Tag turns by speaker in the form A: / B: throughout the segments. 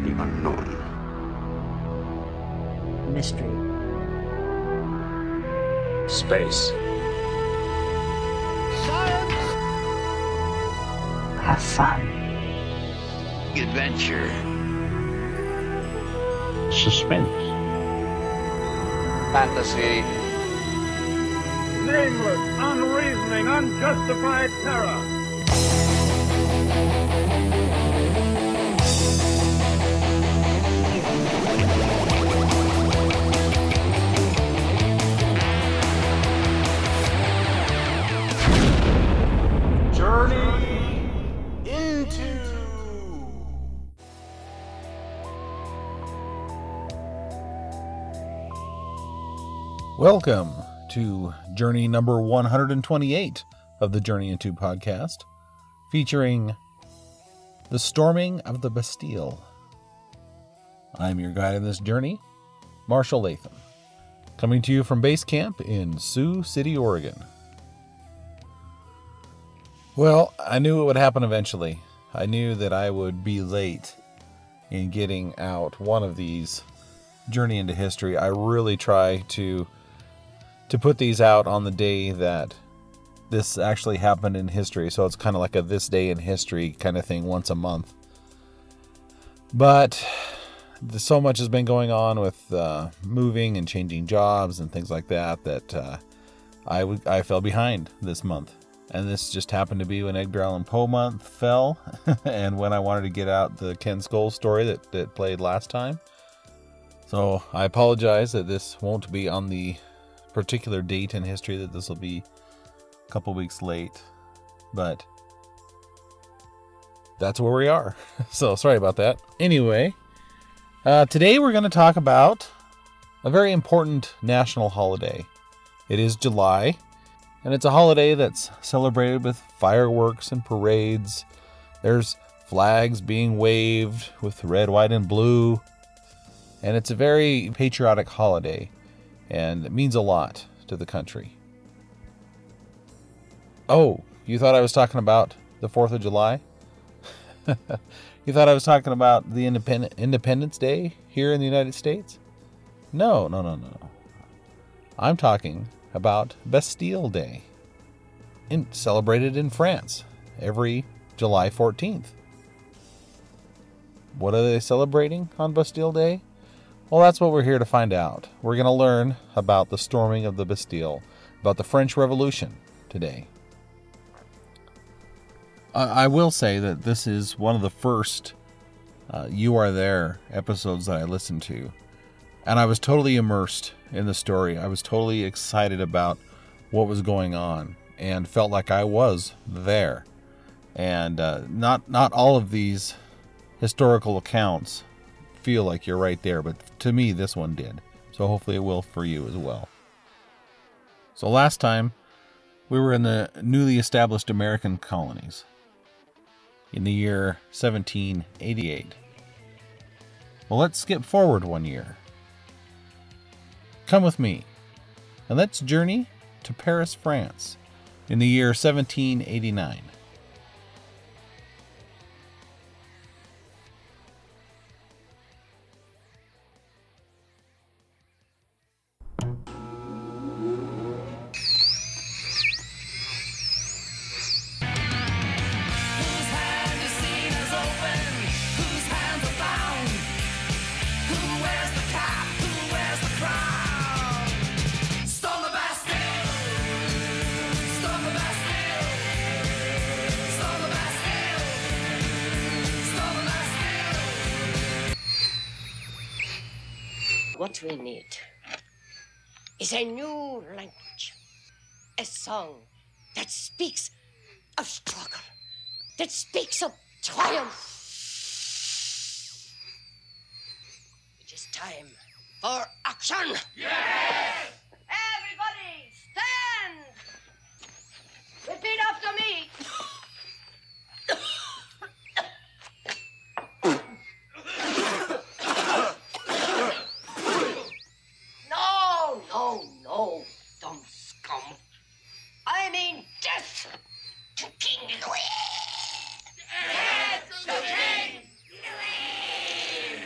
A: the unknown.
B: Mystery.
A: Space.
C: Science!
B: Have fun.
C: Adventure.
D: Suspense.
C: Fantasy.
E: Nameless, unreasoning, unjustified terror.
A: Journey into...
F: Welcome to Journey number 128 of the Journey Into podcast, featuring the storming of the Bastille. I'm your guide on this journey, Marshall Latham, coming to you from base camp in Sioux City, Oregon. Well, I knew it would happen eventually. I knew that I would be late in getting out one of these Journey into History. I really try to put these out on the day that this actually happened in history. So it's kind of like a this day in history kind of thing once a month. But so much has been going on with moving and changing jobs and things like that that I fell behind this month. And this just happened to be when Edgar Allan Poe month fell and when I wanted to get out the Ken Scholes story that played last time. So I apologize that this won't be on the particular date in history, that this will be a couple weeks late. But that's where we are. So sorry about that. Anyway, today we're going to talk about a very important national holiday. It is July. And it's a holiday that's celebrated with fireworks and parades. There's flags being waved with red, white, and blue. And it's a very patriotic holiday. And it means a lot to the country. Oh, you thought I was talking about the 4th of July? You thought I was talking about the Independence Day here in the United States? No. I'm talking about Bastille Day, celebrated in France every July 14th. What are they celebrating on Bastille Day? Well, that's what we're here to find out. We're going to learn about the storming of the Bastille, about the French Revolution today. I will say that this is one of the first You Are There episodes that I listened to. And I was totally immersed in the story. I was totally excited about what was going on and felt like I was there. And not all of these historical accounts feel like you're right there, but to me this one did. So hopefully it will for you as well. So last time we were in the newly established American colonies in the year 1788. Well, let's skip forward one year. Come with me, and let's journey to Paris, France, in the year 1789.
G: What we need is a new language, a song that speaks of struggle, that speaks of triumph. It is time for action! Yes! Everybody, stand! Repeat after me. No, dumb scum. I mean death to King Louis. Death to King Louis.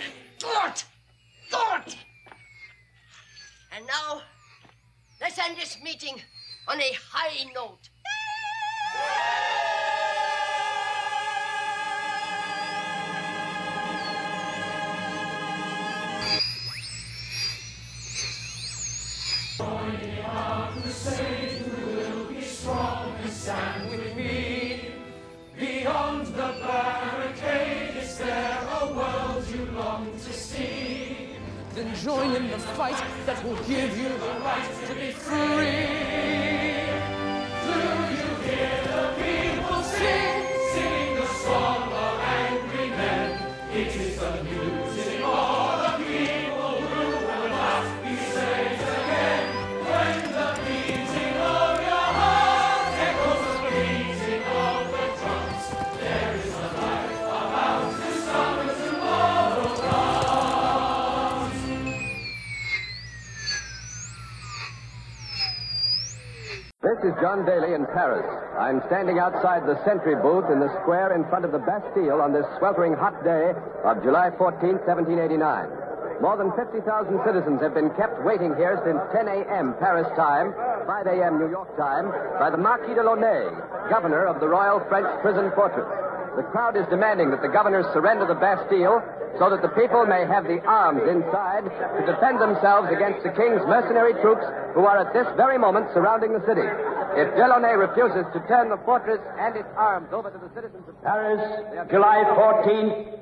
G: meeting on a high note.
B: Beyond the barricade, is there a world you long to see? Then join in the fight that will give you the right to be free. Do you hear the people sing? Sing the song of angry men. It is the music of the people who will not be saved again. When the beating of your heart echoes the beating of the drums, there is a life about to summon tomorrow comes.
C: This is John Daly in Paris. I'm standing outside the sentry booth in the square in front of the Bastille on this sweltering hot day of July 14, 1789. More than 50,000 citizens have been kept waiting here since 10 a.m. Paris time, 5 a.m. New York time, by the Marquis de Launay, governor of the Royal French Prison Fortress. The crowd is demanding that the governor surrender the Bastille so that the people may have the arms inside to defend themselves against the king's mercenary troops who are at this very moment surrounding the city. If Delaunay refuses to turn the fortress and its arms over to the citizens of
D: Paris, July 14th,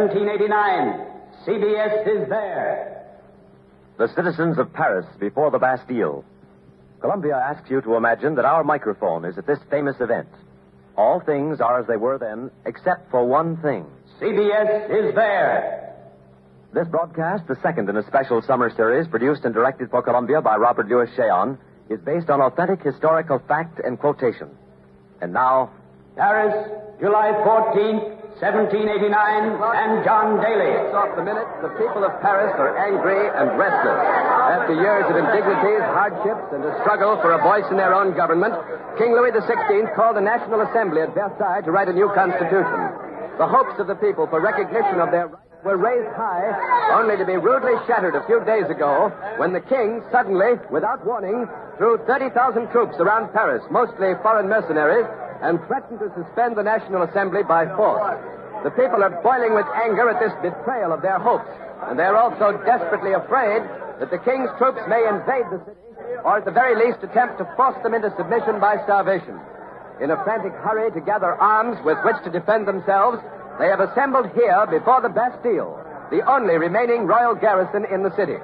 D: 1789. CBS is there.
H: The citizens of Paris before the Bastille. Columbia asks you to imagine that our microphone is at this famous event. All things are as they were then, except for one thing.
D: CBS is there.
H: This broadcast, the second in a special summer series produced and directed for Columbia by Robert Louis Cheon, is based on authentic historical fact and quotation. And now,
D: Paris, July 14th, 1789, and John Daly.
C: Off the minute, the people of Paris are angry and restless. After years of indignities, hardships, and a struggle for a voice in their own government, King Louis XVI called a National Assembly at Versailles to write a new constitution. The hopes of the people for recognition of their rights were raised high, only to be rudely shattered a few days ago when the king suddenly, without warning, threw 30,000 troops around Paris, mostly foreign mercenaries, and threatened to suspend the National Assembly by force. The people are boiling with anger at this betrayal of their hopes, and they're also desperately afraid that the king's troops may invade the city, or at the very least attempt to force them into submission by starvation. In a frantic hurry to gather arms with which to defend themselves, they have assembled here before the Bastille, the only remaining royal garrison in the city.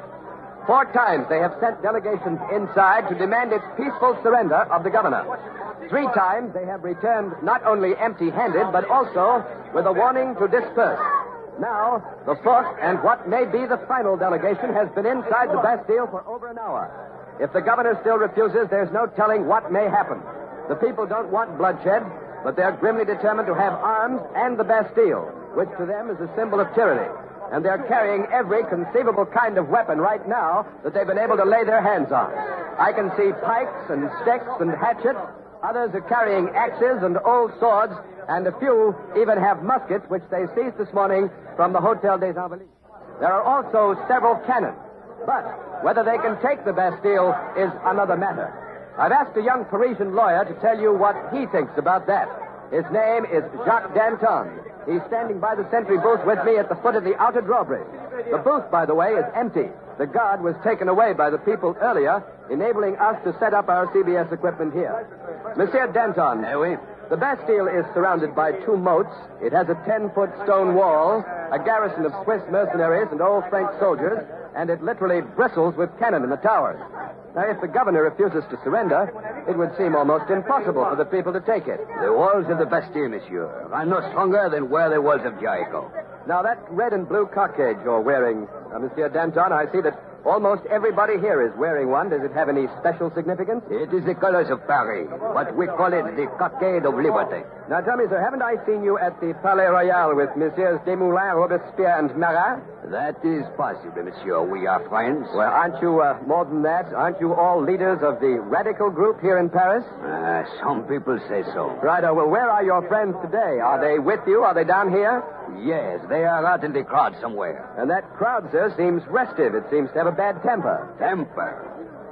C: 4 times they have sent delegations inside to demand its peaceful surrender of the governor. 3 times they have returned not only empty-handed, but also with a warning to disperse. Now, the 4th and what may be the final delegation has been inside the Bastille for over an hour. If the governor still refuses, there's no telling what may happen. The people don't want bloodshed, but they're grimly determined to have arms and the Bastille, which to them is a symbol of tyranny. And they're carrying every conceivable kind of weapon right now that they've been able to lay their hands on. I can see pikes and sticks and hatchets. Others are carrying axes and old swords, and a few even have muskets, which they seized this morning from the Hotel des Invalides. There are also several cannons, but whether they can take the Bastille is another matter. I've asked a young Parisian lawyer to tell you what he thinks about that. His name is Jacques Danton. He's standing by the sentry booth with me at the foot of the outer drawbridge. The booth, by the way, is empty. The guard was taken away by the people earlier, enabling us to set up our CBS equipment here. Monsieur Danton, the Bastille is surrounded by 2 moats. It has a 10-foot stone wall, a garrison of Swiss mercenaries and old French soldiers, and it literally bristles with cannon in the towers. Now, if the governor refuses to surrender, it would seem almost impossible for the people to take it.
I: The walls of the Bastille, monsieur, are no stronger than were the walls of Jericho.
C: Now, that red and blue cockade you're wearing, Monsieur Danton, I see that almost everybody here is wearing one. Does it have any special significance?
I: It is the colors of Paris, but we call it the cockade of liberty.
C: Now, tell me, sir, haven't I seen you at the Palais Royal with Messieurs Desmoulins, Robespierre, and Marat?
I: That is possible, monsieur. We are friends.
C: Well, aren't you more than that? Aren't you all leaders of the radical group here in Paris?
I: Some people say so.
C: Right. Well, where are your friends today? Are they with you? Are they down here?
I: Yes, they are out in the crowd somewhere.
C: And that crowd, sir, seems restive. It seems to have a bad temper.
I: Temper?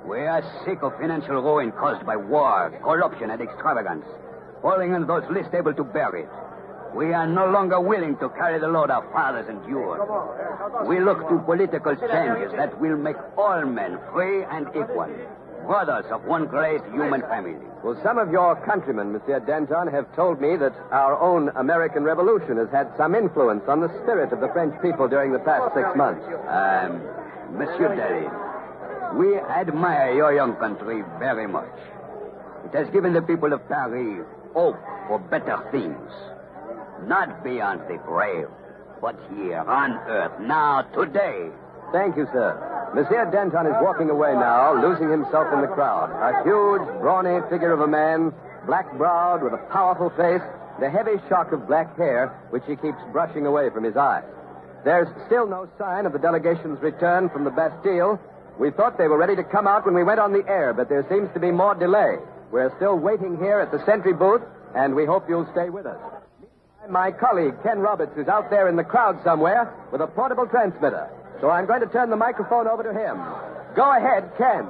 I: We are sick of financial ruin caused by war, corruption, and extravagance, falling on those least able to bear it. We are no longer willing to carry the load our fathers endured. We look to political changes that will make all men free and equal, brothers of one great human family.
C: Well, some of your countrymen, Monsieur Danton, have told me that our own American Revolution has had some influence on the spirit of the French people during the past 6 months.
I: Monsieur Daly, we admire your young country very much. It has given the people of Paris hope for better things. Not beyond the grave, but here on earth, now, today.
C: Thank you, sir. Monsieur Danton is walking away now, losing himself in the crowd. A huge, brawny figure of a man, black-browed, with a powerful face, and a heavy shock of black hair, which he keeps brushing away from his eyes. There's still no sign of the delegation's return from the Bastille. We thought they were ready to come out when we went on the air, but there seems to be more delay. We're still waiting here at the sentry booth, and we hope you'll stay with us. My colleague, Ken Roberts, is out there in the crowd somewhere with a portable transmitter. So I'm going to turn the microphone over to him. Go ahead, Ken.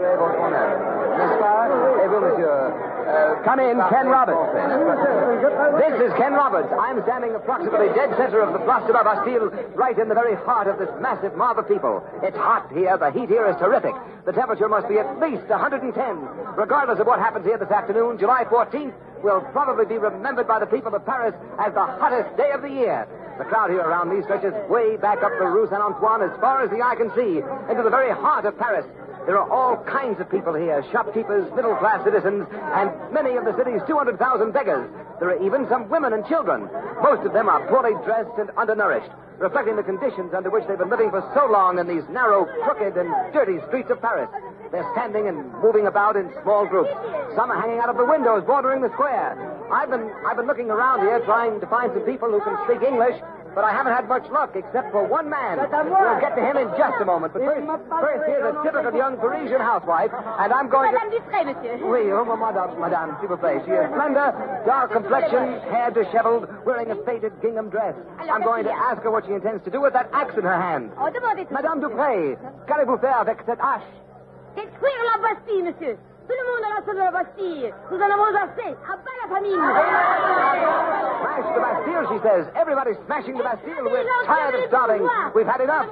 C: Come in, Ken Roberts. This is Ken Roberts. I'm standing approximately dead center of the Place de la Bastille, right in the very heart of this massive mob of people. It's hot here. The heat here is terrific. The temperature must be at least 110. Regardless of what happens here this afternoon, July 14th will probably be remembered by the people of Paris as the hottest day of the year. The crowd here around me stretches way back up the Rue Saint-Antoine as far as the eye can see, into the very heart of Paris. There are all kinds of people here, shopkeepers, middle-class citizens, and many of the city's 200,000 beggars. There are even some women and children. Most of them are poorly dressed and undernourished, reflecting the conditions under which they've been living for so long in these narrow, crooked, and dirty streets of Paris. They're standing and moving about in small groups. Some are hanging out of the windows bordering the square. I've been looking around here trying to find some people who can speak English, but I haven't had much luck except for one man. We'll get to him in just a moment. But first here's a typical young Parisian housewife, and I'm going to...
J: Madame Dupré, monsieur.
C: Oui, madame, s'il vous plaît. She is slender, dark complexion, hair disheveled, wearing a faded gingham dress. I'm going to ask her what she intends to do with that axe in her hand.
J: Oh, demandez.
C: Madame Dupré, qu'allez-vous faire avec cette hache?
J: Détruire la Bastille, monsieur. Tout le monde à l'assaut de la Bastille. Nous en avons assez. À bas la famine.
C: Smash the Bastille, she says. Everybody's smashing the Bastille. We're tired of starving. We've had enough.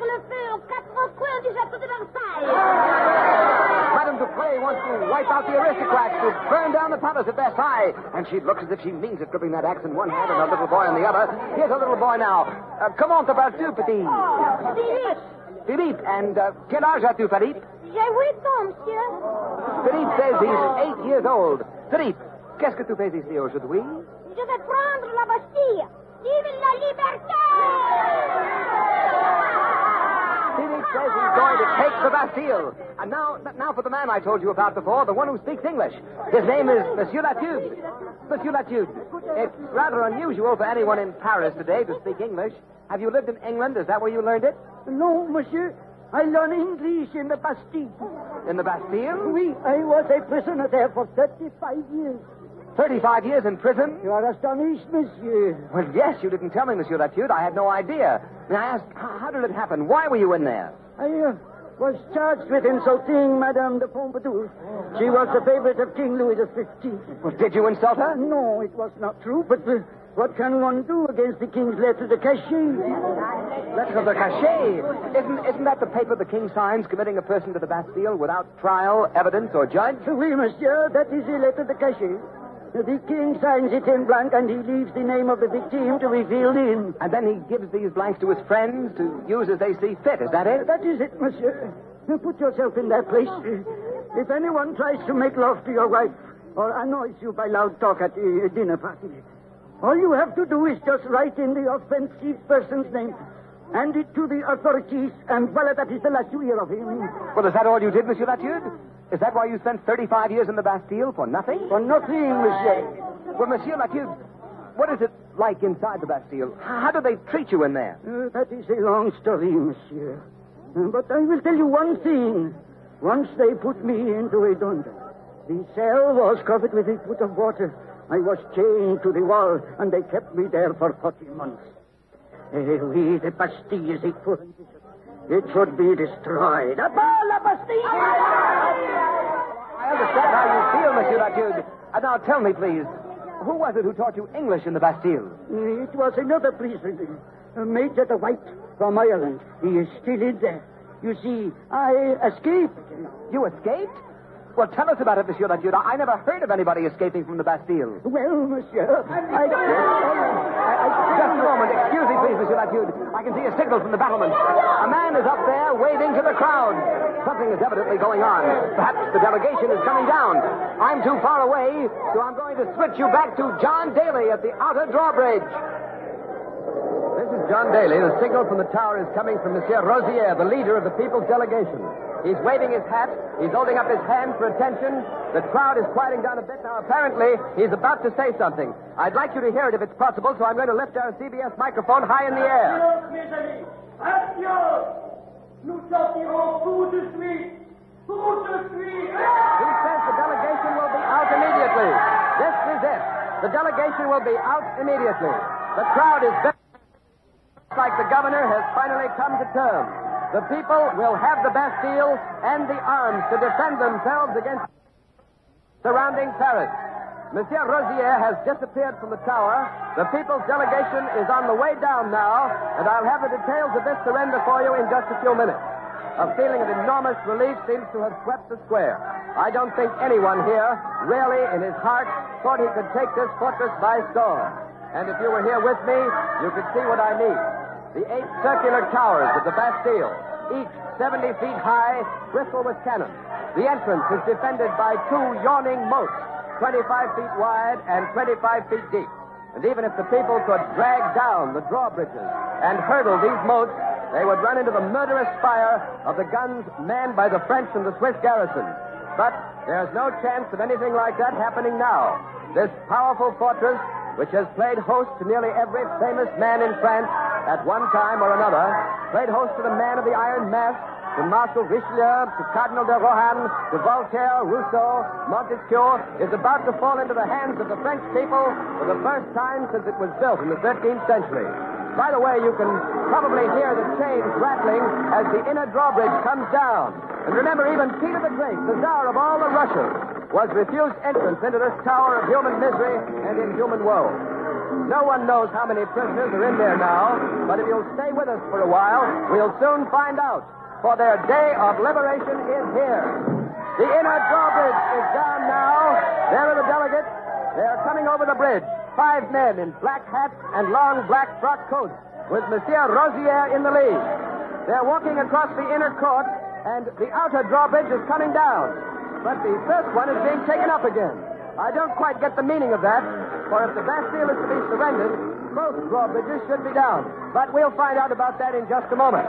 C: Madame Dupré wants to wipe out the aristocrats who burn down the palace at Versailles. And she looks as if she means it, gripping that axe in one hand and a little boy in the other. Here's a little boy now. Comment t'appelles-tu, petit? Philippe. And quel âge as-tu, Philippe?
J: J'ai 8 ans, monsieur.
C: Philippe says he's 8 years old. Philippe, qu'est-ce que tu fais ici aujourd'hui?
J: Je vais prendre la Bastille. Vive la liberté!
C: Philippe says he's going to take the Bastille. And now for the man I told you about before, the one who speaks English. His name is Monsieur Latude. Monsieur Latude, it's rather unusual for anyone in Paris today to speak English. Have you lived in England? Is that where you learned it?
K: No, monsieur. I learned English in the Bastille.
C: In the Bastille?
K: Oui, I was a prisoner there for 35 years.
C: 35 years in prison?
K: You are astonished, monsieur.
C: Well, yes, you didn't tell me, Monsieur Latude. I had no idea. May I ask, how did it happen? Why were you in there?
K: I was charged with insulting Madame de Pompadour. She was the favorite of King Louis XV.
C: Well, did you insult her?
K: No, it was not true, but... what can one do against the king's lettre de cachet?
C: Lettre de cachet? Isn't that the paper the king signs committing a person to the Bastille without trial, evidence, or judge?
K: Oui, monsieur, that is a lettre de cachet. The king signs it in blank, and he leaves the name of the victim to be filled in.
C: And then he gives these blanks to his friends to use as they see fit. Is that it?
K: That is it, monsieur. Put yourself in that place. If anyone tries to make love to your wife or annoys you by loud talk at a dinner party, all you have to do is just write in the offensive person's name, hand it to the authorities, and voila, that is the last you hear of him.
C: Well, is that all you did, Monsieur Latude? Is that why you spent 35 years in the Bastille? For nothing?
K: For nothing, monsieur.
C: Well, Monsieur Latude, what is it like inside the Bastille? How do they treat you in there?
K: That is a long story, monsieur. But I will tell you one thing. Once they put me into a dungeon. The cell was covered with a foot of water. I was chained to the wall, and they kept me there for 40 months. Oui, the Bastille is a foreign. It should be destroyed. À bas la Bastille!
C: I understand how you feel, Monsieur Latude. Now tell me, please, who was it who taught you English in the Bastille?
K: It was another prisoner, Major the White from Ireland. He is still in there. You see, I escaped.
C: You escaped? Well, tell us about it, Monsieur Latude. I never heard of anybody escaping from the Bastille.
K: Well, Monsieur,
C: Just a moment. Excuse me, please, Monsieur Latude. I can see a signal from the battlement. A man is up there waving to the crowd. Something is evidently going on. Perhaps the delegation is coming down. I'm too far away, so I'm going to switch you back to John Daly at the outer drawbridge. This is John Daly. The signal from the tower is coming from Monsieur Rosier, the leader of the people's delegation. He's waving his hat. He's holding up his hand for attention. The crowd is quieting down a bit now. Apparently, he's about to say something. I'd like you to hear it if it's possible, so I'm going to lift our CBS microphone high in the air.
E: Mes amis, action! Nous sortirons tout de suite. Tout de suite.
C: He says the delegation will be out immediately. This is it. The delegation will be out immediately. The crowd is very like the governor has finally come to terms. The people will have the Bastille and the arms to defend themselves against surrounding Paris. Monsieur Rosier has disappeared from the tower. The people's delegation is on the way down now, and I'll have the details of this surrender for you in just a few minutes. A feeling of enormous relief seems to have swept the square. I don't think anyone here really in his heart thought he could take this fortress by storm. And if you were here with me, you could see what I mean. The 8 circular towers of the Bastille, each 70 feet high, bristle with cannon. The entrance is defended by 2 yawning moats, 25 feet wide and 25 feet deep. And even if the people could drag down the drawbridges and hurdle these moats, they would run into the murderous fire of the guns manned by the French and the Swiss garrison. But there's no chance of anything like that happening now. This powerful fortress, which has played host to nearly every famous man in France at one time or another, played host to the man of the Iron Mask, to Marshal Richelieu, to Cardinal de Rohan, to Voltaire, Rousseau, Montesquieu, is about to fall into the hands of the French people for the first time since it was built in the 13th century. By the way, you can probably hear the chains rattling as the inner drawbridge comes down. And remember, even Peter the Great, the Tsar of all the Russias, was refused entrance into this tower of human misery and inhuman woe. No one knows how many prisoners are in there now, but if you'll stay with us for a while, we'll soon find out. For their day of liberation is here. The inner drawbridge is down now. There are the delegates. They are coming over the bridge. 5 men in black hats and long black frock coats, with Monsieur Rosier in the lead. They're walking across the inner court, and the outer drawbridge is coming down. But the first one is being taken up again. I don't quite get the meaning of that, for if the Bastille is to be surrendered, both drawbridges should be down. But we'll find out about that in just a moment.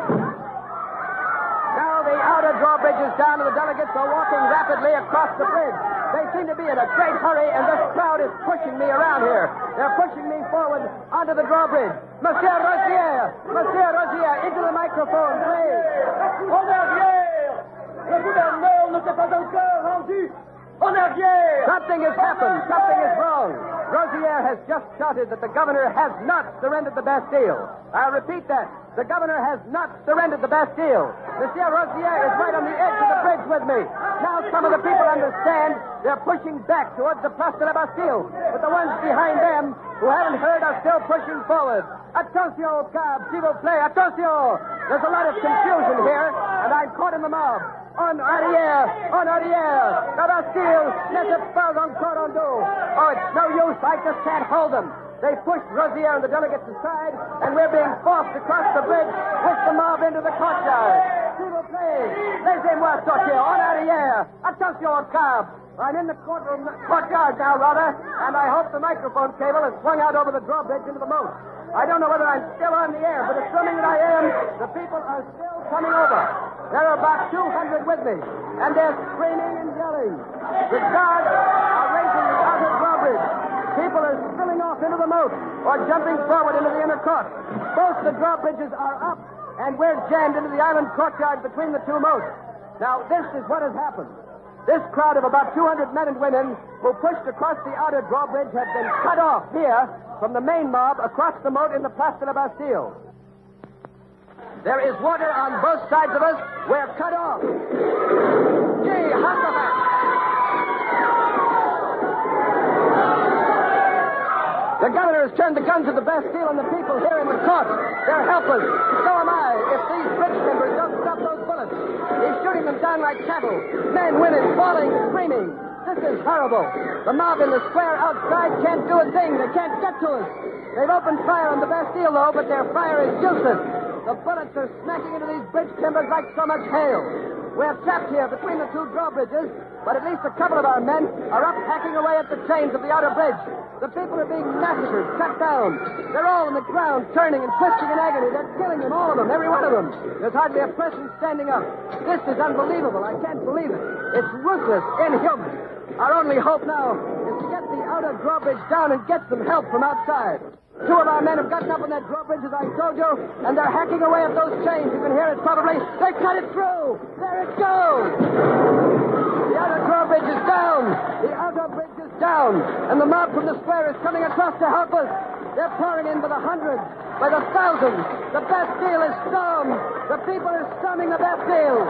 C: Now the outer drawbridge is down, and the delegates are walking rapidly across the bridge. They seem to be in a great hurry, and this crowd is pushing me around here. They're pushing me forward onto the drawbridge. Monsieur Rosier, into the microphone, please.
E: En arrière! Le gouverneur ne s'est pas encore rendu! En arrière!
C: Something has happened. Something is wrong. Rosier has just shouted that the governor has not surrendered the Bastille. I'll repeat that. The governor has not surrendered the Bastille. Monsieur Rosier is right on the edge of the bridge with me. Now some of the people understand. They're pushing back towards the Place de la Bastille. But the ones behind them who haven't heard are still pushing forward. Attention, cab, s'il vous plaît, attention! There's a lot of confusion here, and I'm caught in the mob. En arrière! La Bastille n'est pas encore en dos. Oh, it's no use. I just can't hold them. They pushed Rosier and the delegates aside, and we're being forced across the bridge with the mob into the courtyard. S'il vous plaît, laissez-moi sortir. En arrière! Attention, cab! I'm in the courtyard now, rather, and I hope the microphone cable is swung out over the drawbridge into the moat. I don't know whether I'm still on the air, but assuming that I am, the people are still coming over. There are about 200 with me, and they're screaming and yelling. The guards are raising the outer drawbridge. People are spilling off into the moat or jumping forward into the inner court. Both the drawbridges are up, and we're jammed into the island courtyard between the 2 moats. Now, this is what has happened. This crowd of about 200 men and women who pushed across the outer drawbridge have been cut off here from the main mob across the moat in the Place de la Bastille. There is water on both sides of us. We're cut off. Gee, Huckleback! The governor has turned the guns of the Bastille on the people here in the court. They're helpless. So am I, if these bridge members don't stop those bullets. He's shooting them down like cattle. Men, women, falling, screaming. This is horrible. The mob in the square outside can't do a thing. They can't get to us. They've opened fire on the Bastille, though, but their fire is useless. The bullets are smacking into these bridge timbers like so much hail. We're trapped here between the two drawbridges, but at least a couple of our men are up hacking away at the chains of the outer bridge. The people are being massacred, cut down. They're all on the ground, turning and twisting in agony. They're killing them, all of them, every one of them. There's hardly a person standing up. This is unbelievable. I can't believe it. It's ruthless, inhuman. Our only hope now is to get the outer drawbridge down and get some help from outside. Two of our men have gotten up on that drawbridge, as I told you, and they're hacking away at those chains. You can hear it probably. They cut it through. There it goes. The outer drawbridge is down. The outer bridge is down. And the mob from the square is coming across to help us. They're pouring in by the hundreds, by the thousands. The Bastille is stormed. The people are storming the Bastille.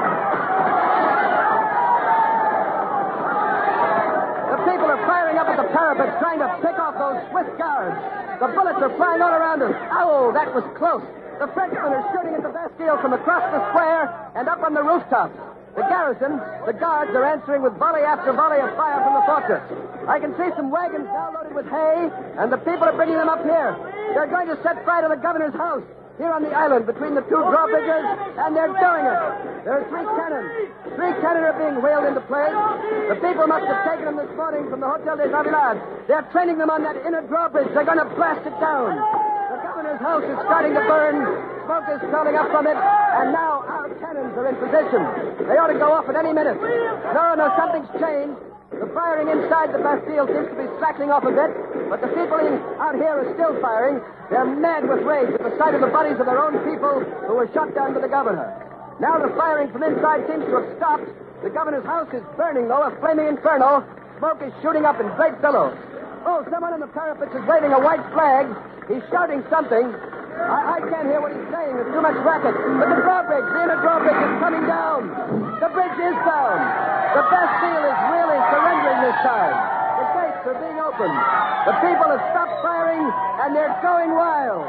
C: The people are firing up at the parapets, trying to pick off those Swiss guards. The bullets are flying all around us. Oh, that was close. The Frenchmen are shooting at the Bastille from across the square and up on the rooftops. The garrison, the guards, are answering with volley after volley of fire from the fortress. I can see some wagons now loaded with hay, and the people are bringing them up here. They're going to set fire to the governor's house here on the island between the two drawbridges, and they're doing it. There are 3 cannon. 3 cannon are being wheeled into place. The people must have taken them this morning from the Hotel des Avilades. They're training them on that inner drawbridge. They're going to blast it down. The governor's house is starting to burn. Smoke is curling up from it, and now our cannons are in position. They ought to go off at any minute. No, something's changed. The firing inside the Bastille seems to be slackening off a bit, but the people out here are still firing. They're mad with rage at the sight of the bodies of their own people who were shot down by the governor. Now the firing from inside seems to have stopped. The governor's house is burning, though, a flaming inferno. Smoke is shooting up in great billows. Oh, someone on the parapets is waving a white flag. He's shouting something. I can't hear what he's saying. There's too much racket. But the drawbridge, the inner drawbridge is coming down. The bridge is down. The Bastille is really surrendering this time. The gates are being opened. The people have stopped firing, and they're going wild.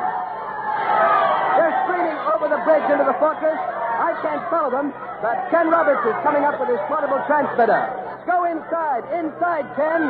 C: They're streaming over the bridge into the fortress. I can't follow them, but Ken Roberts is coming up with his portable transmitter. Go inside. Inside, Ken.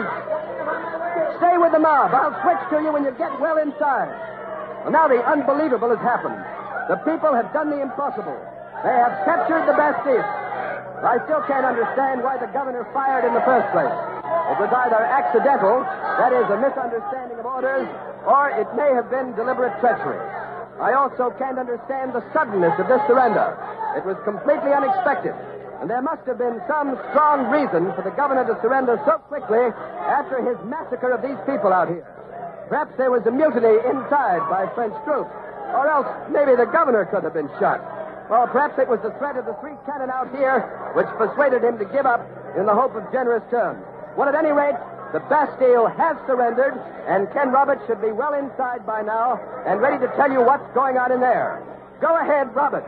C: Stay with the mob. I'll switch to you when you get well inside. Well, now the unbelievable has happened. The people have done the impossible. They have captured the Bastille. I still can't understand why the governor fired in the first place. It was either accidental, that is, a misunderstanding of orders, or it may have been deliberate treachery. I also can't understand the suddenness of this surrender. It was completely unexpected, and there must have been some strong reason for the governor to surrender so quickly after his massacre of these people out here. Perhaps there was a mutiny inside by French troops, or else maybe the governor could have been shot. Or perhaps it was the threat of the 3 cannon out here which persuaded him to give up in the hope of generous terms. Well, at any rate, the Bastille has surrendered, and Ken Roberts should be well inside by now and ready to tell you what's going on in there. Go ahead, Roberts.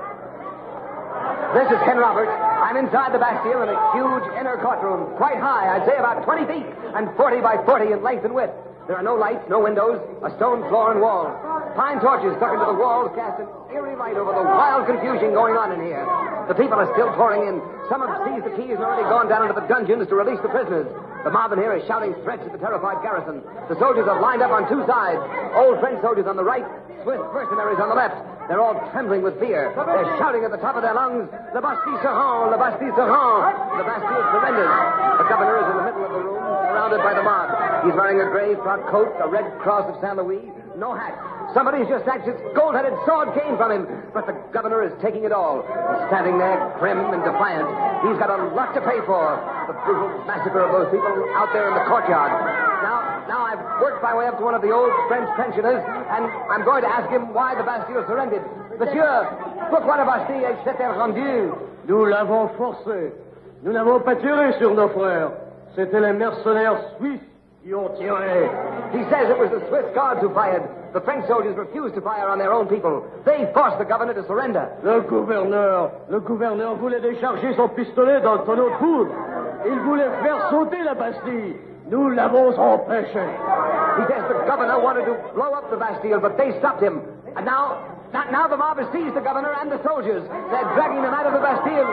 L: This is Ken Roberts. I'm inside the Bastille in a huge inner courtroom, quite high, I'd say about 20 feet, and 40 by 40 in length and width. There are no lights, no windows, a stone floor and walls. Pine torches stuck into the walls cast an eerie light over the wild confusion going on in here. The people are still pouring in. Some have seized the keys and already gone down into the dungeons to release the prisoners. The mob in here is shouting threats at the terrified garrison. The soldiers have lined up on 2 sides. Old French soldiers on the right, Swiss mercenaries on the left. They're all trembling with fear. They're shouting at the top of their lungs, "Le Bastille se rend! Le Bastille se rend!" The Bastille surrenders. The governor is in the middle of the room, surrounded by the mob. He's wearing a gray frock coat, a red cross of Saint Louis, no hat. Somebody's just snatched his gold-headed sword cane from him, but the governor is taking it all. He's standing there, grim and defiant. He's got a lot to pay for the brutal massacre of those people out there in the courtyard. Now I've worked my way up to one of the old French pensioners, and I'm going to ask him why the Bastille surrendered. Monsieur, pourquoi la Bastille s'est-elle rendue?
M: Nous l'avons forcé. Nous n'avons pas tiré sur nos frères. C'était les mercenaires suisses qui ont tiré.
L: He says it was the Swiss guards who fired. The French soldiers refused to fire on their own people. They forced the governor to surrender.
M: Le gouverneur voulait décharger son pistolet dans le tonneau de poudre. Il voulait faire sauter la Bastille. Nous l'avons empêché.
L: He says the governor wanted to blow up the Bastille, but they stopped him. And now the mob has seized the governor and the soldiers. They're dragging them out of the Bastille.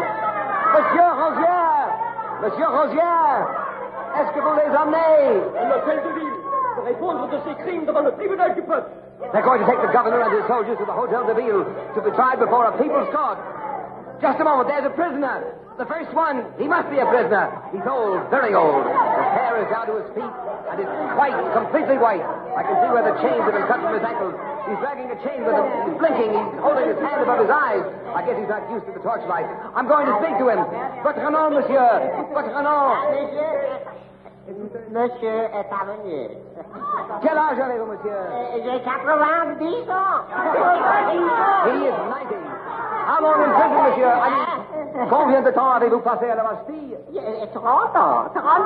L: Monsieur Rosière, est-ce que vous les emmenez?
E: L'hôtel de ville, pour répondre de ses crimes devant le tribunal du peuple.
L: They're going to take the governor and his soldiers to the Hotel de Ville to be tried before a people's court. Just a moment, there's a prisoner. The first one, he must be a prisoner. He's old, very old. His hair is down to his feet, and it's white, completely white. I can see where the chains have been cut from his ankles. He's dragging a chain with him. He's blinking. He's holding his hand above his eyes. I guess he's not used to the torchlight. I'm going to speak to him. Votre nom, monsieur. Votre nom.
N: Monsieur est parvenu.
L: Quel âge avez-vous, monsieur?
N: J'ai 90 ans.
L: He is 90. How long in prison, monsieur? I mean, combien de temps avez-vous passé à la Bastille?
N: 30 ans.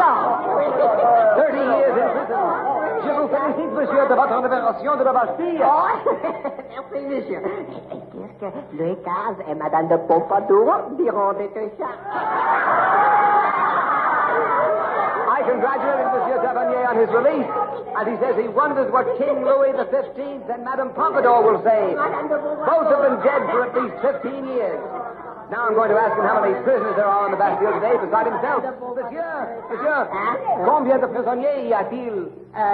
L: 30 years in prison. Je vous félicite, monsieur, de votre libération de la Bastille.
N: Merci, monsieur. Qu'est-ce que Louis XV et Madame de Pompadour diront de tout ça?
L: I congratulated Monsieur Tavernier on his release, and he says he wonders what King Louis XV and Madame Pompadour will say. Both have been dead for at least 15 years. Now I'm going to ask him how many prisoners there are on the Bastille today beside himself. Monsieur, combien de prisonniers y a-t-il?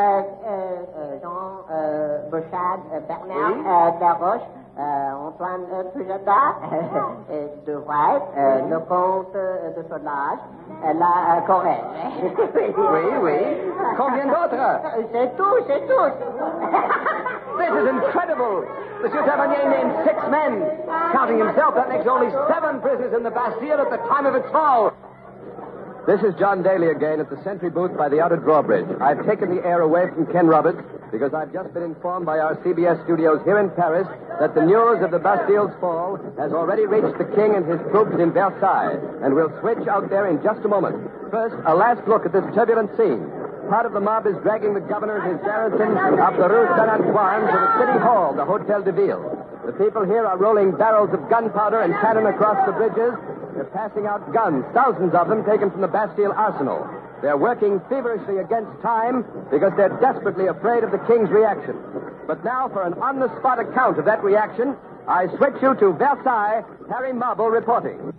N: Jean Bouchard, Bernard Desroches, Antoine Pujada, de Wright, le comte de Solage, la Corrèze.
L: Oui. Combien d'autres?
N: C'est tout.
L: This is incredible. Monsieur Tavernier named 6 men. Counting himself, that makes only 7 prisoners in the Bastille at the time of its fall.
C: This is John Daly again at the sentry booth by the outer drawbridge. I've taken the air away from Ken Roberts because I've just been informed by our CBS studios here in Paris that the news of the Bastille's fall has already reached the king and his troops in Versailles, and we'll switch out there in just a moment. First, a last look at this turbulent scene. Part of the mob is dragging the governor and his garrison up the Rue Saint-Antoine to the city hall, the Hotel de Ville. The people here are rolling barrels of gunpowder and cannon across the bridges. They're passing out guns, thousands of them taken from the Bastille arsenal. They're working feverishly against time because they're desperately afraid of the king's reaction. But now, for an on-the-spot account of that reaction, I switch you to Versailles, Harry Marble reporting.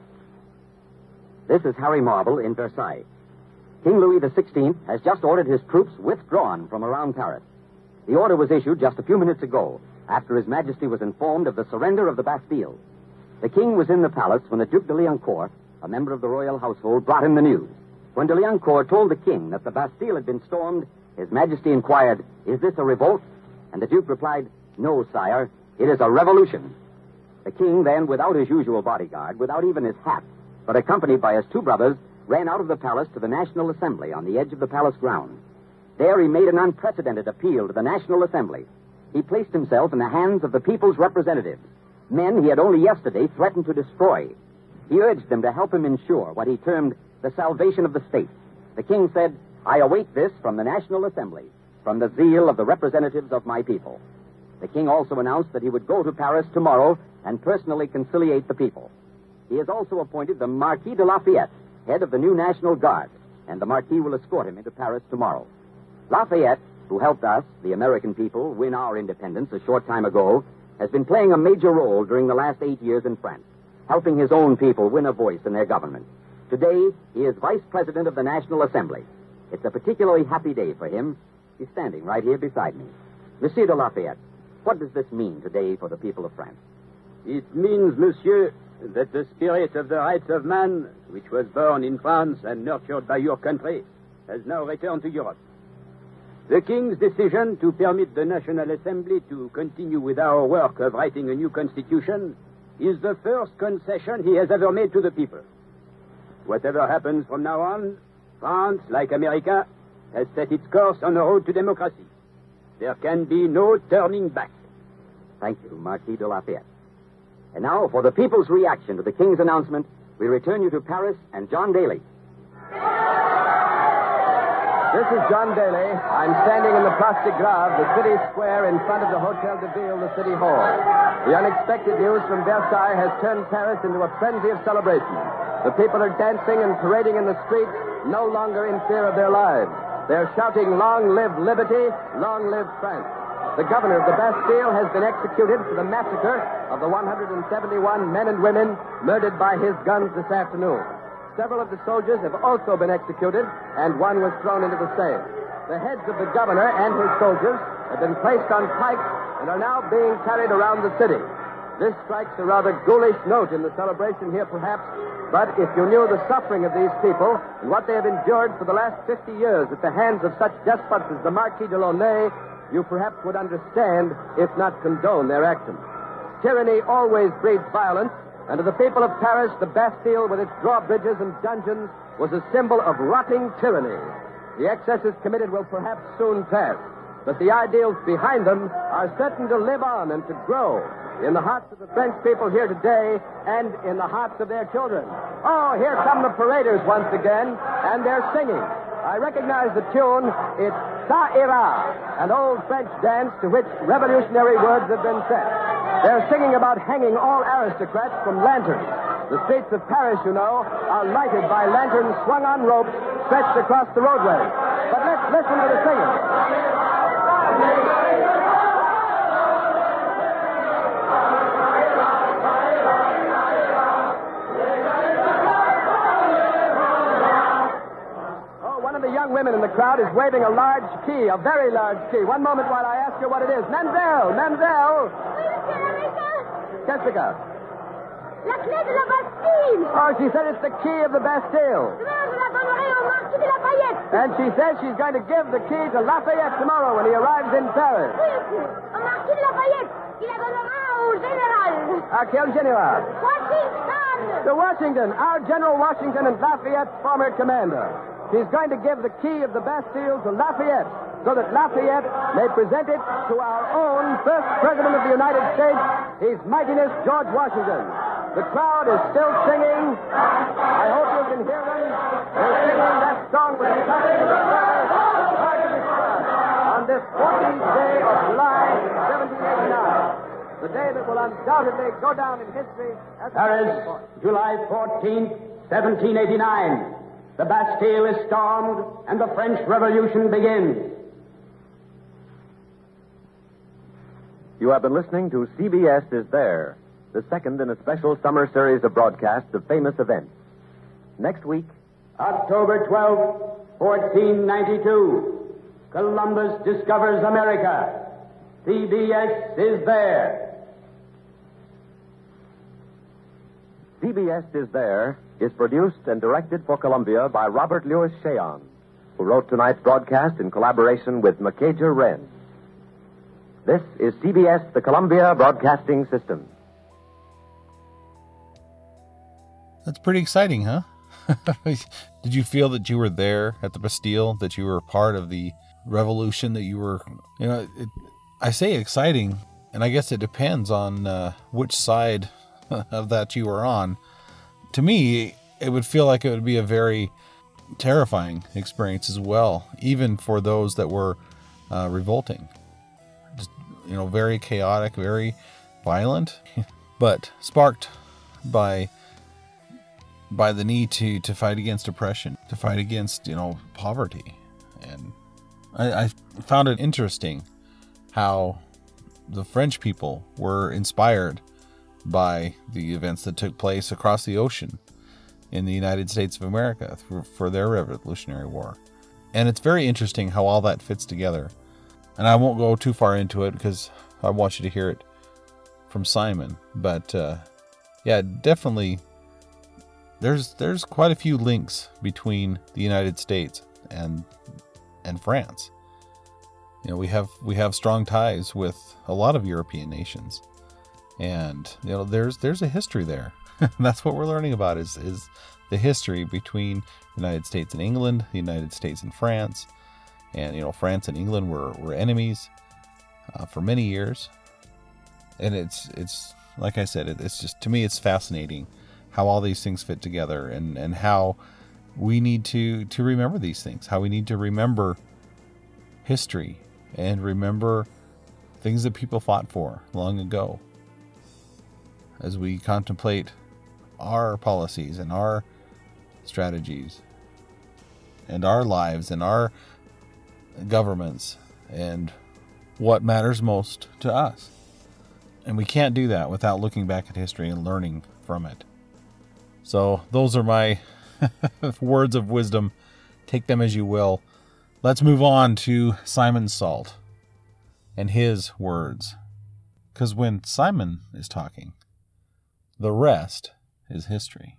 H: This is Harry Marble in Versailles. King Louis XVI has just ordered his troops withdrawn from around Paris. The order was issued just a few minutes ago, after His Majesty was informed of the surrender of the Bastille. The king was in the palace when the Duc de Liancourt, a member of the royal household, brought him the news. When de Liancourt told the king that the Bastille had been stormed, His Majesty inquired, "Is this a revolt?" And the Duke replied, "No, sire, it is a revolution." The king then, without his usual bodyguard, without even his hat, but accompanied by his 2 brothers, ran out of the palace to the National Assembly on the edge of the palace grounds. There he made an unprecedented appeal to the National Assembly. He placed himself in the hands of the people's representatives, men he had only yesterday threatened to destroy. He urged them to help him ensure what he termed the salvation of the state. The king said, "I await this from the National Assembly, from the zeal of the representatives of my people." The king also announced that he would go to Paris tomorrow and personally conciliate the people. He has also appointed the Marquis de Lafayette, head of the new National Guard, and the Marquis will escort him into Paris tomorrow. Lafayette, who helped us, the American people, win our independence a short time ago, has been playing a major role during the last 8 years in France, helping his own people win a voice in their government. Today, he is Vice President of the National Assembly. It's a particularly happy day for him. He's standing right here beside me. Monsieur de Lafayette, what does this mean today for the people of France?
O: It means, monsieur, that the spirit of the rights of man, which was born in France and nurtured by your country, has now returned to Europe. The King's decision to permit the National Assembly to continue with our work of writing a new constitution is the first concession he has ever made to the people. Whatever happens from now on, France, like America, has set its course on the road to democracy. There can be no turning back.
H: Thank you, Marquis de Lafayette. And now, for the people's reaction to the King's announcement, we return you to Paris and John Daly.
C: This is John Daly. I'm standing in the Place de Grave, the city square in front of the Hotel de Ville, the city hall. The unexpected news from Versailles has turned Paris into a frenzy of celebration. The people are dancing and parading in the streets, no longer in fear of their lives. They're shouting, "Long live liberty, long live France." The governor of the Bastille has been executed for the massacre of the 171 men and women murdered by his guns this afternoon. Several of the soldiers have also been executed, and one was thrown into the Seine. The heads of the governor and his soldiers have been placed on pikes and are now being carried around the city. This strikes a rather ghoulish note in the celebration here, perhaps, but if you knew the suffering of these people and what they have endured for the last 50 years at the hands of such despots as the Marquis de Launay, you perhaps would understand, if not condone, their actions. Tyranny always breeds violence, and to the people of Paris, the Bastille, with its drawbridges and dungeons, was a symbol of rotting tyranny. The excesses committed will perhaps soon pass, but the ideals behind them are certain to live on and to grow in the hearts of the French people here today and in the hearts of their children. Oh, here come the paraders once again, and they're singing. I recognize the tune. It's Ça Ira, an old French dance to which revolutionary words have been set. They're singing about hanging all aristocrats from lanterns. The streets of Paris, you know, are lighted by lanterns swung on ropes stretched across the roadway. But let's listen to the singing. Women in the crowd is waving a large key, a very large key. One moment while I ask you what it is. Mademoiselle! Qu'est-ce que?
J: La clé de la Bastille!
C: Oh, she said it's the key of the Bastille.
J: Demain, je la donnerai au Marquis de Lafayette.
C: And she says she's going to give the key to Lafayette tomorrow when he arrives in Paris.
J: Oui, au Marquis de Lafayette. Il la donnera au général.
C: À quel général?
J: Washington!
C: To Washington, our General Washington and Lafayette's former commander. She's going to give the key of the Bastille to Lafayette so that Lafayette may present it to our own first President of the United States, His Mightiness George Washington. The crowd is still singing. I hope you can hear them. They're singing that song with the country of the sky, the heart of the sky, on this 14th day of July, 1789. The day that will undoubtedly go down in history as
D: Paris, July 14th, 1789. The Bastille is stormed, and the French Revolution begins.
H: You have been listening to CBS Is There, the second in a special summer series of broadcasts of famous events. Next week,
D: October 12th, 1492, Columbus discovers America. CBS Is There.
H: CBS Is There is produced and directed for Columbia by Robert Louis Cheon, who wrote tonight's broadcast in collaboration with Macaja Wren. This is CBS, the Columbia Broadcasting System.
F: That's pretty exciting, huh? Did you feel that you were there at the Bastille, that you were part of the revolution, that you were, I say exciting, and I guess it depends on which side of that you were on. To me, it would feel like it would be a very terrifying experience as well, even for those that were revolting. Just, very chaotic, very violent, but sparked by the need to fight against oppression, to fight against, poverty. And I found it interesting how the French people were inspired by the events that took place across the ocean in the United States of America for their Revolutionary War. And it's very interesting how all that fits together. And I won't go too far into it because I want you to hear it from Simon. But definitely there's quite a few links between the United States and France. We have strong ties with a lot of European nations. And there's a history there. That's what we're learning about is the history between the United States and England, the United States and France. And France and England were enemies for many years. And it's like I said, it's just, to me, it's fascinating how all these things fit together and how we need to remember these things, how we need to remember history and remember things that people fought for long ago as we contemplate our policies and our strategies and our lives and our governments and what matters most to us. And we can't do that without looking back at history and learning from it. So those are my words of wisdom. Take them as you will. Let's move on to Simon Salt and his words. Because when Simon is talking, the rest is history.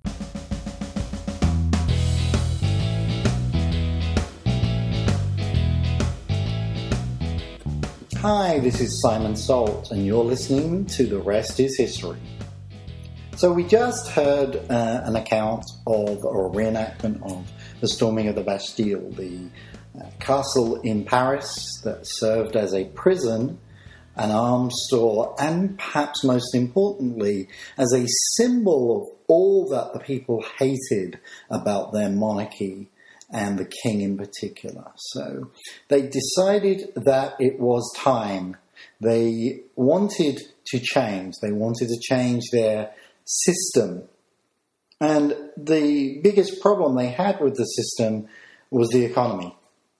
P: Hi, this is Simon Salt, and you're listening to The Rest is History. So we just heard an account of, or a reenactment of, the storming of the Bastille, the castle in Paris that served as a prison, an arms store, and perhaps most importantly, as a symbol of all that the people hated about their monarchy and the king in particular. So they decided that it was time. They wanted to change. They wanted to change their system. And the biggest problem they had with the system was the economy.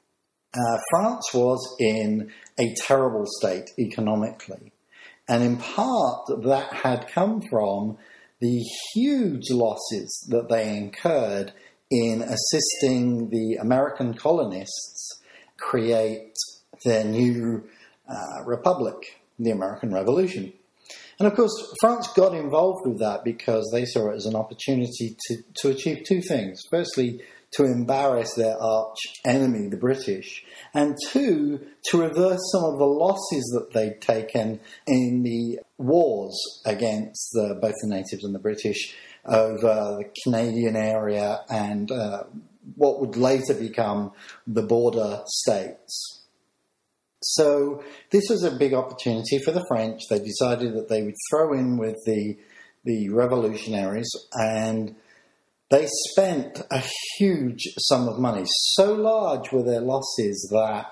P: France was in a terrible state economically. And in part, that had come from the huge losses that they incurred in assisting the American colonists create their new republic, the American Revolution. And of course, France got involved with that because they saw it as an opportunity to achieve two things. Firstly, to embarrass their arch enemy, the British, and two, to reverse some of the losses that they'd taken in the wars against both the natives and the British over the Canadian area and what would later become the border states. So this was a big opportunity for the French. They decided that they would throw in with the revolutionaries, and they spent a huge sum of money. So large were their losses that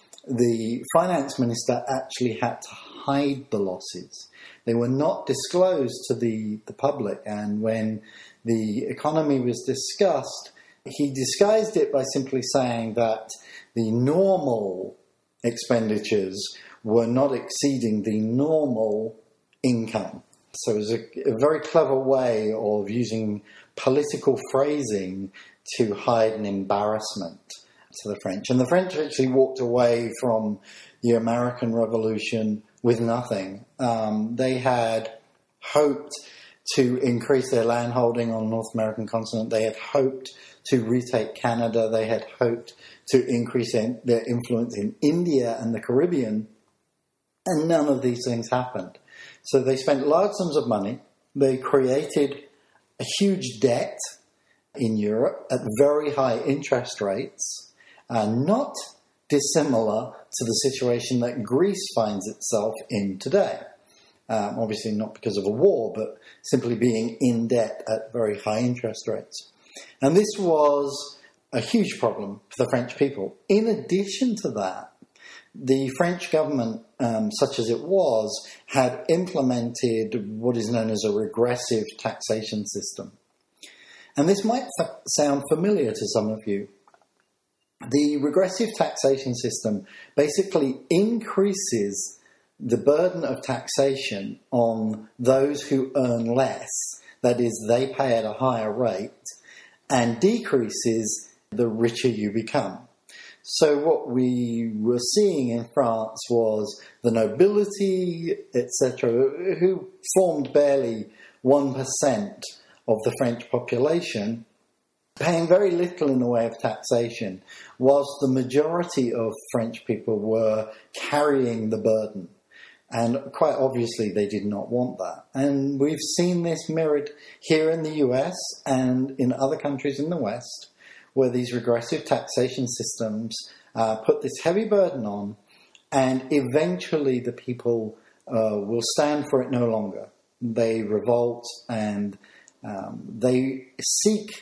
P: the finance minister actually had to hide the losses. They were not disclosed to the public, and when the economy was discussed, he disguised it by simply saying that the normal expenditures were not exceeding the normal income. So it was a very clever way of using political phrasing to hide an embarrassment to the French. And the French actually walked away from the American Revolution with nothing. They had hoped to increase their landholding on the North American continent. They had hoped to retake Canada. They had hoped to increase their influence in India and the Caribbean. And none of these things happened. So they spent large sums of money. They created a huge debt in Europe at very high interest rates, not dissimilar to the situation that Greece finds itself in today. Obviously not because of a war, but simply being in debt at very high interest rates. And this was a huge problem for the French people. In addition to that, the French government, such as it was, had implemented what is known as a regressive taxation system. And this might sound familiar to some of you. The regressive taxation system basically increases the burden of taxation on those who earn less, that is, they pay at a higher rate, and decreases the richer you become. So what we were seeing in France was the nobility, etc., who formed barely 1% of the French population, paying very little in the way of taxation, whilst the majority of French people were carrying the burden. And quite obviously they did not want that. And we've seen this mirrored here in the US and in other countries in the West, where these regressive taxation systems put this heavy burden on, and eventually the people will stand for it no longer. They revolt, and they seek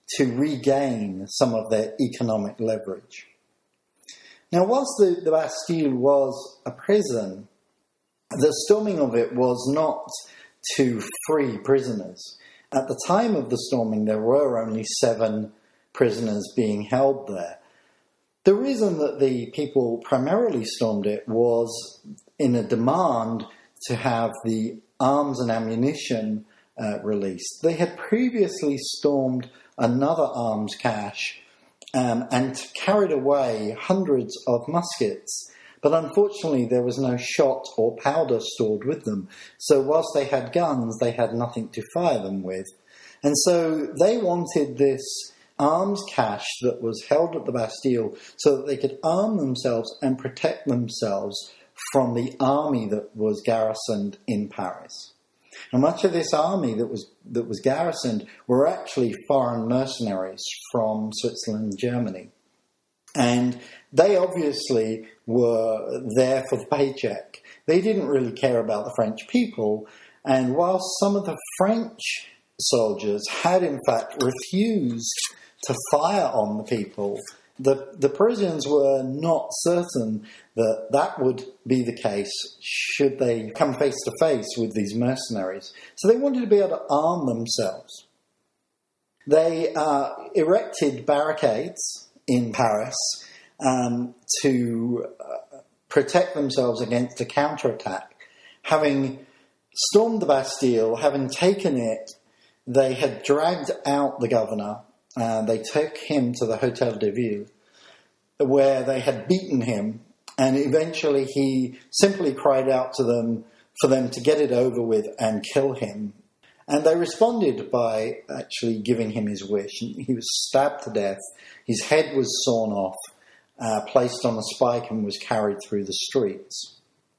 P: to regain some of their economic leverage. Now, whilst the Bastille was a prison, the storming of it was not to free prisoners. At the time of the storming, there were only 7 prisoners being held there. The reason that the people primarily stormed it was in a demand to have the arms and ammunition released. They had previously stormed another arms cache and carried away hundreds of muskets, but unfortunately there was no shot or powder stored with them. So whilst they had guns, they had nothing to fire them with. And so they wanted this arms cache that was held at the Bastille so that they could arm themselves and protect themselves from the army that was garrisoned in Paris. Now, much of this army that was garrisoned were actually foreign mercenaries from Switzerland and Germany. And they obviously were there for the paycheck. They didn't really care about the French people. And while some of the French soldiers had in fact refused to fire on the people, the Parisians were not certain that that would be the case should they come face to face with these mercenaries. So they wanted to be able to arm themselves. They erected barricades in Paris to protect themselves against a counterattack. Having stormed the Bastille, having taken it, they had dragged out the governor. They took him to the Hôtel de Ville, where they had beaten him, and eventually he simply cried out to them for them to get it over with and kill him. And they responded by actually giving him his wish. He was stabbed to death, his head was sawn off, placed on a spike and was carried through the streets.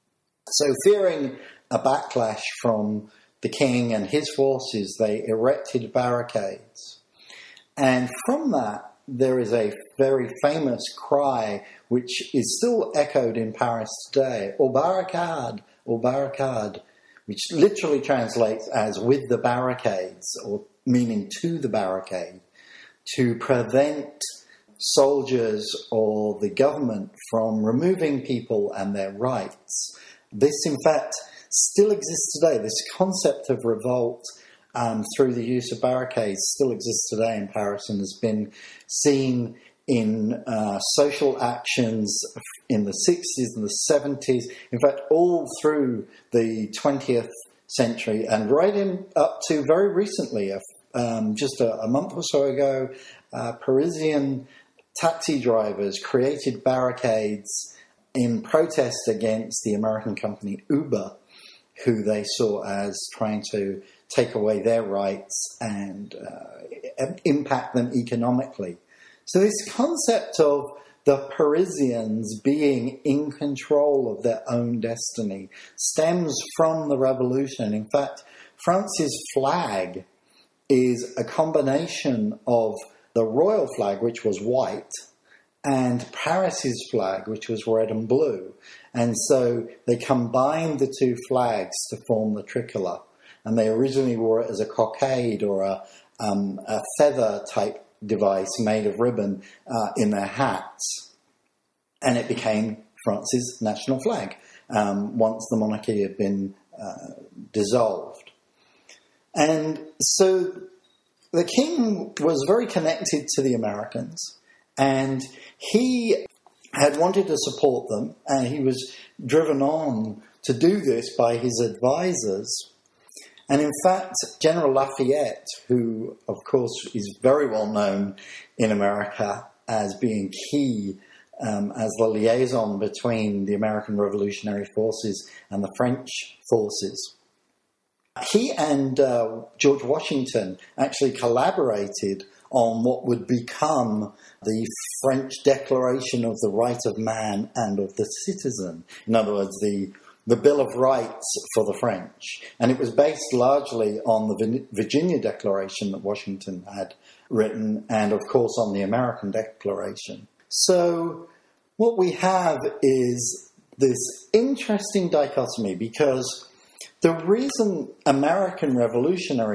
P: So fearing a backlash from the king and his forces, they erected barricades. And from that, there is a very famous cry which is still echoed in Paris today, "Au barricade, au barricade," which literally translates as "with the barricades," or meaning "to the barricade," to prevent soldiers or the government from removing people and their rights. This, in fact, still exists today. This concept of revolt through the use of barricades still exists today in Paris and has been seen in social actions in the 60s and the 70s, in fact, all through the 20th century and right in up to very recently, just a month or so ago, Parisian taxi drivers created barricades in protest against the American company Uber, who they saw as trying to take away their rights and impact them economically. So this concept of the Parisians being in control of their own destiny stems from the revolution. In fact, France's flag is a combination of the royal flag, which was white, and Paris's flag, which was red and blue. And so they combined the two flags to form the tricolour. And they originally wore it as a cockade or a feather-type device made of ribbon in their hats. And it became France's national flag once the monarchy had been dissolved. And so the king was very connected to the Americans, and he had wanted to support them, and he was driven on to do this by his advisors. And in fact, General Lafayette, who of course is very well known in America as being key as the liaison between the American Revolutionary Forces and the French forces, he and George Washington actually collaborated on what would become the French Declaration of the Right of Man and of the Citizen. In other words, the Bill of Rights for the French. And it was based largely on the Virginia Declaration that Washington had written and, of course, on the American Declaration. So what we have is this interesting dichotomy, because the reason American revolutionaries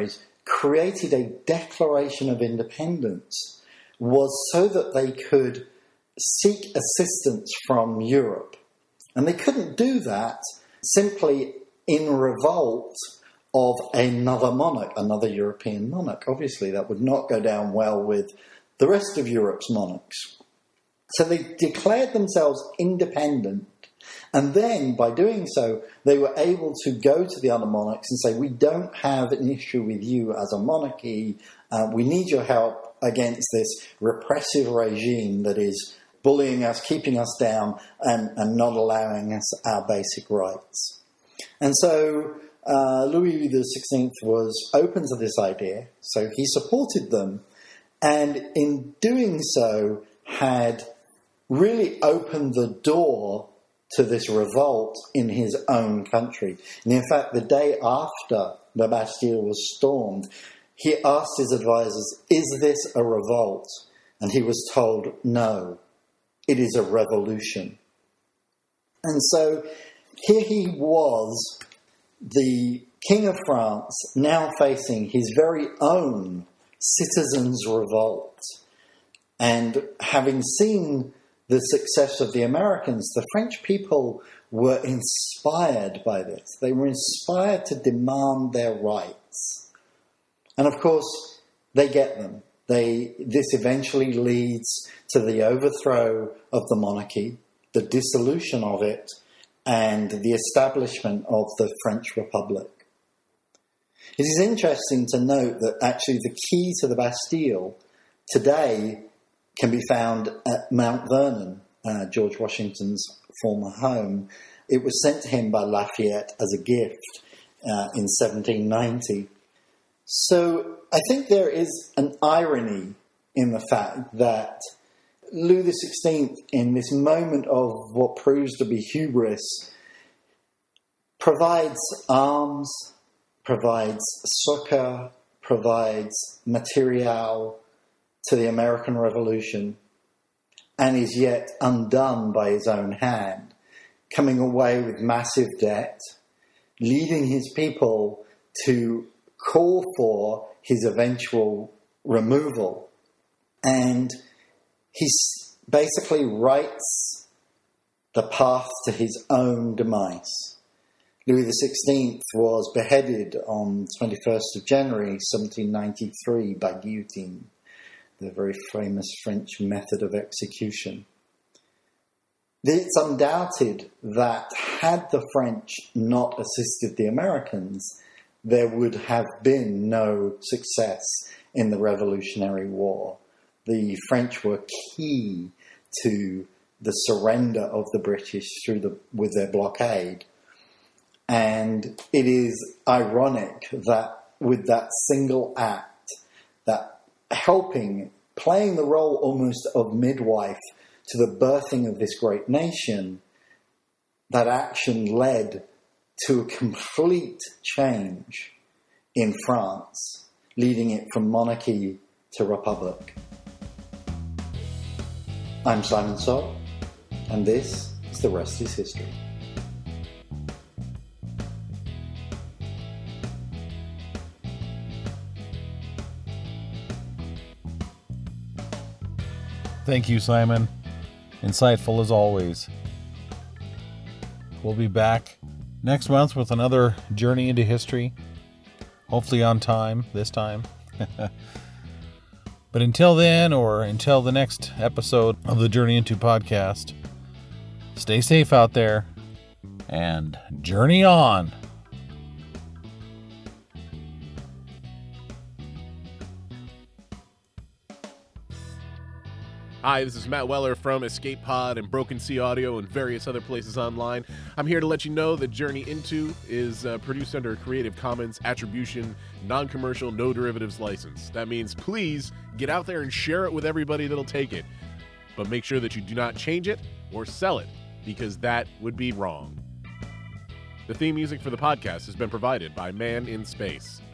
P: created a Declaration of Independence was so that they could seek assistance from Europe. And they couldn't do that simply in revolt of another monarch, another European monarch. Obviously, that would not go down well with the rest of Europe's monarchs. So they declared themselves independent, and then by doing so, they were able to go to the other monarchs and say, we don't have an issue with you as a monarchy. We need your help against this repressive regime that is bullying us, keeping us down, and not allowing us our basic rights. And so Louis XVI was open to this idea, so he supported them, and in doing so had really opened the door to this revolt in his own country. And in fact, the day after the Bastille was stormed, he asked his advisors, is this a revolt? And he was told, no, it is a revolution. And so here he was, the King of France, now facing his very own citizens' revolt. And having seen the success of the Americans, the French people were inspired by this. They were inspired to demand their rights. And of course, they get them. This eventually leads to the overthrow of the monarchy, the dissolution of it, and the establishment of the French Republic. It is interesting to note that actually the key to the Bastille today can be found at Mount Vernon, George Washington's former home. It was sent to him by Lafayette as a gift in 1790. So I think there is an irony in the fact that Louis XVI, in this moment of what proves to be hubris, provides arms, provides succor, provides material to the American Revolution, and is yet undone by his own hand, coming away with massive debt, leading his people to call for his eventual removal. And he basically writes the path to his own demise. Louis XVI was beheaded on 21st of January 1793 by guillotine, the very famous French method of execution. It's undoubted that had the French not assisted the Americans, there would have been no success in the Revolutionary War. The French were key to the surrender of the British with their blockade. And it is ironic that with that single act, that playing the role almost of midwife to the birthing of this great nation, that action led to a complete change in France, leading it from monarchy to republic. I'm Simon Salt, and this is The Rest is History.
F: Thank you, Simon. Insightful as always. We'll be back next month with another journey into history. Hopefully on time, this time. But until then, or until the next episode of the Journey Into podcast, stay safe out there and journey on.
Q: Hi, this is Matt Weller from Escape Pod and Broken Sea Audio and various other places online. I'm here to let you know that Journey Into is produced under a Creative Commons Attribution, Non-Commercial, No Derivatives license. That means please get out there and share it with everybody that'll take it. But make sure that you do not change it or sell it, because that would be wrong. The theme music for the podcast has been provided by Man in Space.